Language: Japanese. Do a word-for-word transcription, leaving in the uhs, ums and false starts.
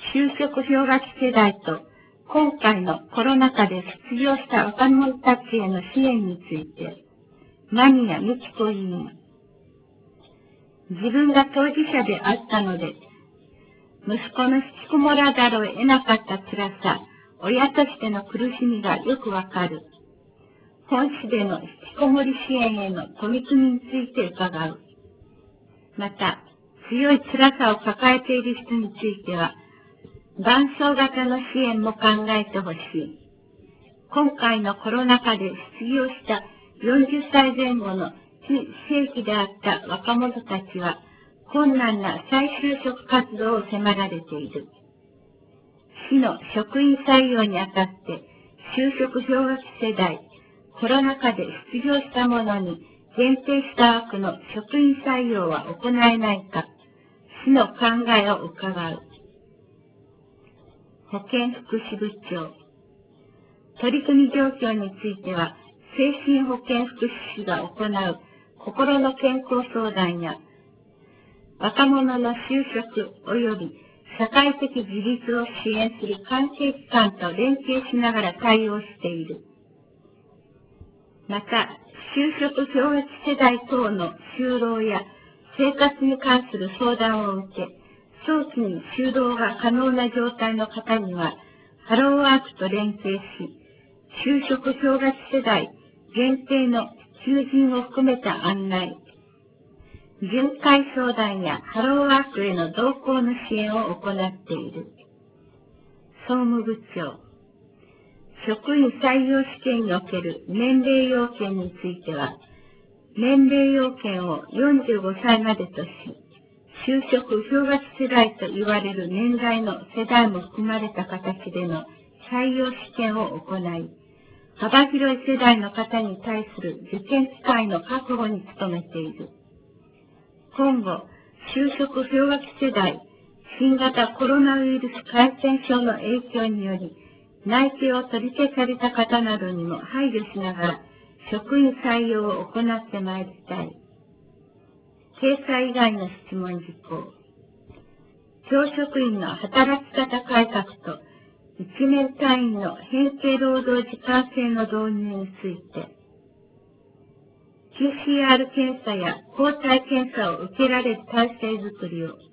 就職氷河期世代と今回のコロナ禍で失業した若者たちへの支援について、間宮美紀子委員。自分が当事者であったので、息子の引きこもらざるを得なかった辛さ、親としての苦しみがよくわかる。本市での引きこもり支援への取り組みについて伺う。また、強い辛さを抱えている人については、伴走型の支援も考えてほしい。今回のコロナ禍で失業したよんじゅっさいぜん後の非正規であった若者たちは、困難な再就職活動を迫られている。市の職員採用にあたって、就職氷河期世代、コロナ禍で失業した者に限定した枠の職員採用は行えないか、市の考えを伺う。保健福祉部長。取り組み状況については、精神保健福祉士が行う心の健康相談や、若者の就職及び社会的自立を支援する関係機関と連携しながら対応している。また、就職氷河期世代等の就労や生活に関する相談を受け、早期に就労が可能な状態の方には、ハローワークと連携し、就職氷河期世代限定の求人を含めた案内、巡回相談やハローワークへの同行の支援を行っている。総務部長。職員採用試験における年齢要件については、年齢要件をよんじゅうごさいまでとし、就職氷河期世代と言われる年代の世代も含まれた形での採用試験を行い、幅広い世代の方に対する受験機会の確保に努めている。今後、就職氷河期世代、新型コロナウイルス感染症の影響により、内定を取り消された方などにも配慮しながら、職員採用を行ってまいりたい。掲載以外の質問事項。教職員の働き方改革と、いちねん単位の変形労働時間制の導入について、ピーシーアール 検査や抗体検査を受けられる体制づくりを、